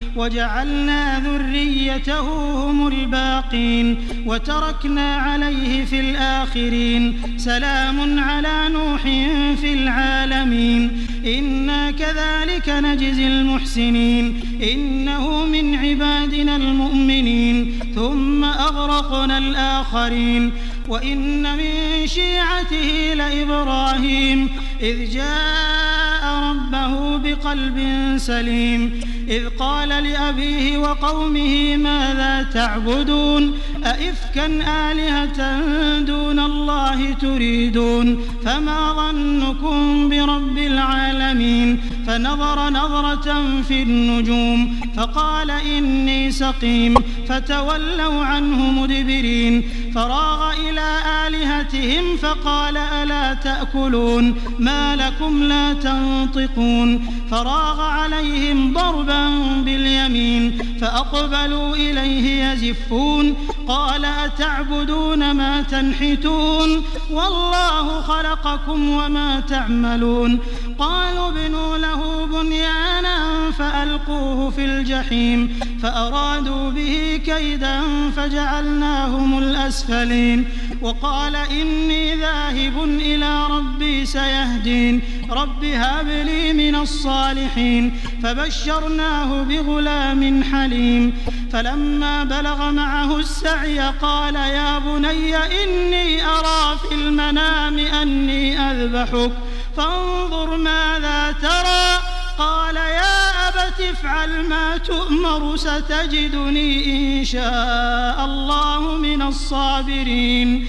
وجعلنا ذريته هم الباقين وتركنا عليه في الآخرين سلام على نوح في العالمين إنا كذلك نجزي المحسنين إنه من عبادنا المؤمنين ثم أغرقنا الآخرين وإن من شيعته لإبراهيم إذ جاء ربه بقلب سليم إذ قال لأبيه وقومه ماذا تعبدون أئفكا آلهة دون الله تريدون فما ظنكم برب العالمين فنظر نظرة في النجوم فقال إني سقيم فتولوا عنه مدبرين فراغ إلى آلهتهم فقال ألا تأكلون ما لكم لا تنطقون فراغ عليهم ضربا باليمين فأقبلوا إليه يزفون قال أتعبدون ما تنحتون والله خلقكم وما تعملون قالوا ابنوا له بنيانا فألقوه في الجحيم فأرادوا به كيدا فجعلناهم الأسفلين وقال إني ذاهب إلى ربي سيهدين رب هب لي من الصالحين فبشرناه بغلام حليم فلما بلغ معه السعي قال يا بني إني أرى في المنام أني أذبحك فانظر ماذا ترى قال يا أبت افعل ما تؤمر ستجدني إن شاء الله من الصابرين